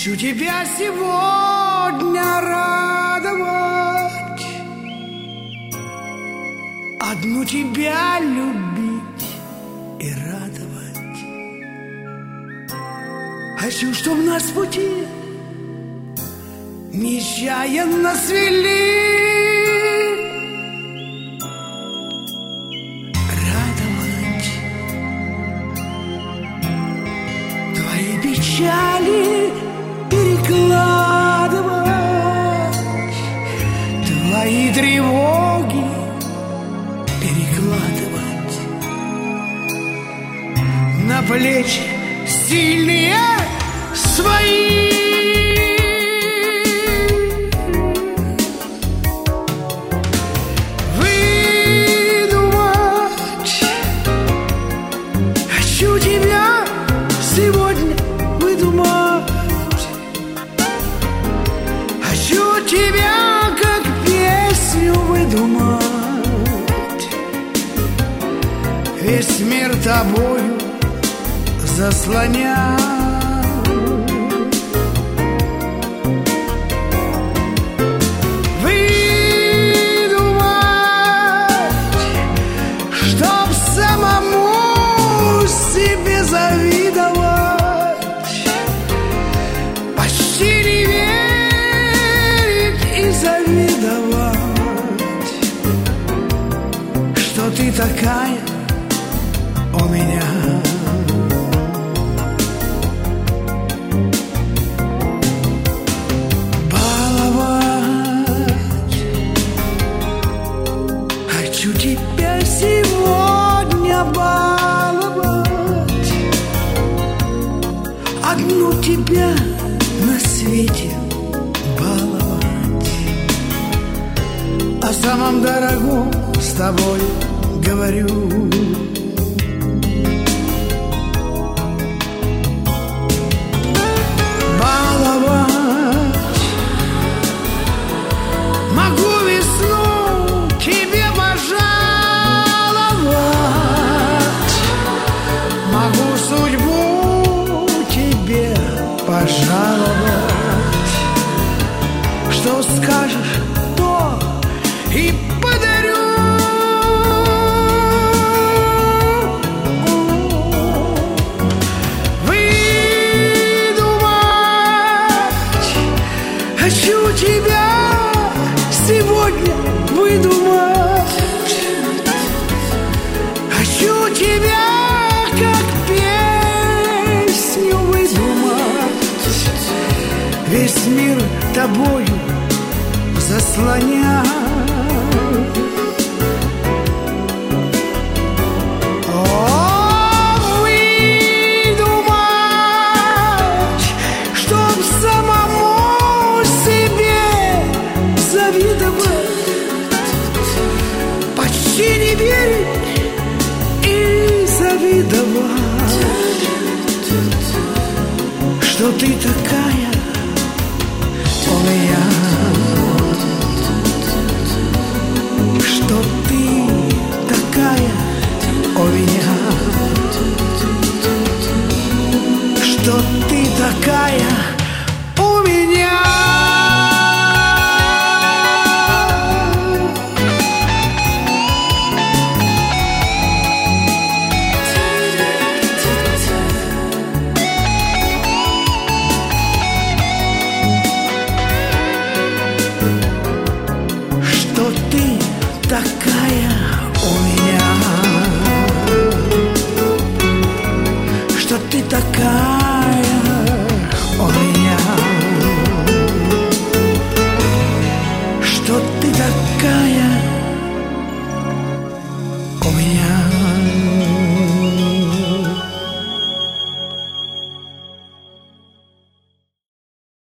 Хочу тебя сегодня радовать, одну тебя любить и радовать. Хочу, чтоб нас пути нечаянно свели, радовать твои печали, перекладывать твои тревоги, перекладывать на плечи сильные свои. Выдумать хочу тебя сегодня, выдумать хочу тебя, как песню выдумать. Весь мир тобою заслонять. Чтоб самому себе завидовать, почти не верить и завидовать, что ты такая у меня. Баловать хочу тебя сегодня, баловать, одну тебя на свете баловать. О самом дорогом с тобой говорю. Баловать могу весну тебе пожаловать, могу судьбу тебе пожаловать. Что скажешь, то и подарю. Выдумать хочу тебя сегодня, выдумать хочу тебя, как песню выдумать. Весь мир тобою заслонять. Выдумать, чтоб самому себе завидовать, почти не верить и завидовать, что ты такая у меня, что ты такая у меня, что ты такая у меня. Что ты такая у меня, что ты такая